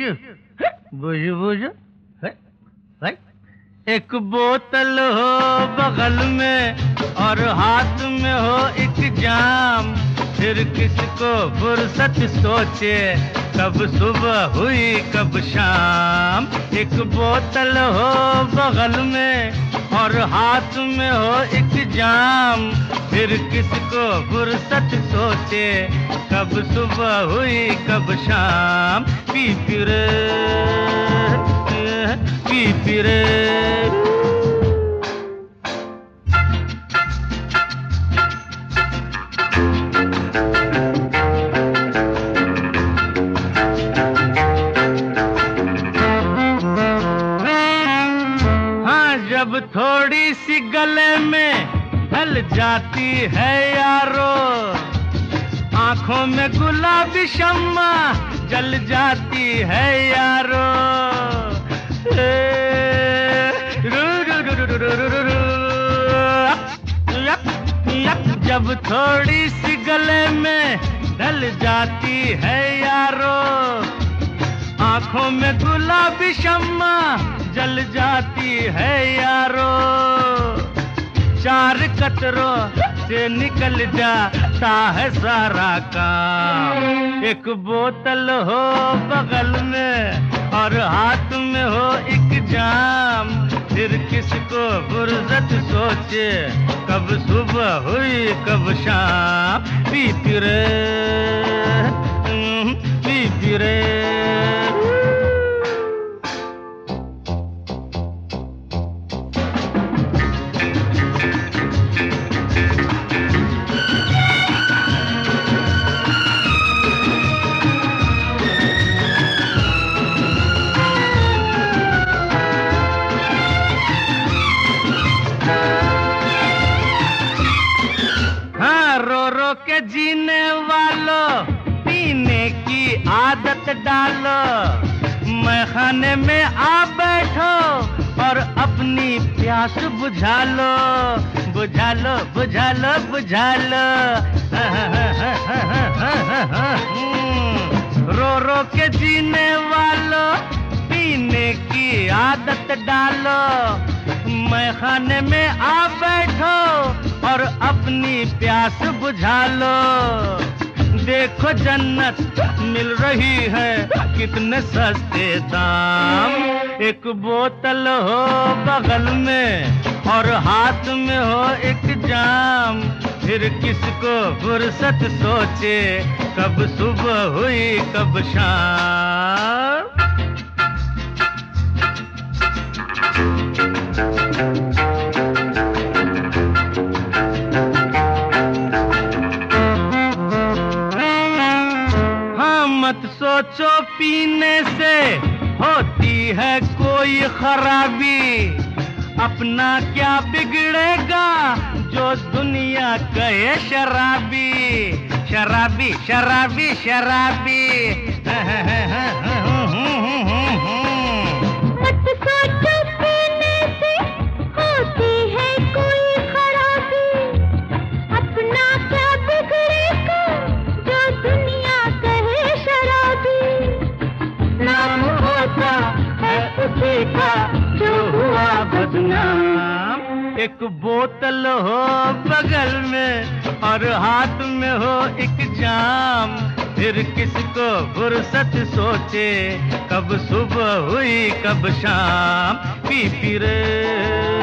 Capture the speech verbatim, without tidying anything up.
बुझ बुझ एक बोतल हो बगल में और हाथ में हो एक जाम, फिर किसको फुर्सत सोचे कब सुबह हुई कब शाम। एक बोतल हो बगल में और हाथ में हो एक जाम, फिर किसको फुर्सत सोचे कब सुबह हुई कब शाम। पी फिरे पी फिरे हाँ, जब थोड़ी सी गले में ढल जाती है यारो, आंखों में गुलाबी शम्मा जल जाती है यारो। जब थोड़ी सी गले में ढल जाती है यारो, आंखों में गुलाबी शम्मा जल जाती है यारो। चार कतरों से निकल जाता है सारा काम। एक बोतल हो बगल में और हाथ में हो एक जाम, फिर किसको फुर्सत सोचे कब सुबह हुई कब शाम। पी फिरे पी फिरे के जीने वालों पीने की आदत डालो, मैखाने में आ बैठो और अपनी प्यास बुझा लो बुझा लो बुझा लो बुझा लो। रो रो के जीने वालों पीने की आदत डालो, मैखाने में आ बैठो और अपनी प्यास बुझा लो। देखो जन्नत मिल रही है कितने सस्ते दाम। एक बोतल हो बगल में और हाथ में हो एक जाम, फिर किसको फुर्सत सोचे कब सुबह हुई कब शाम। मत सोचो पीने से होती है कोई खराबी, अपना क्या बिगड़ेगा जो दुनिया कहे शराबी शराबी शराबी शराबी। मत सोचो पीने से होती है कोई खराबी, अपना क्या बिगड़ेगा जो दुनिया कहे शराबी। नाम होता है उसी का जो हुआ बदनाम। एक बोतल हो बगल में और हाथ में हो एक जाम, फिर किसको फुर्सत सोचे कब सुबह हुई कब शाम। पी फिरे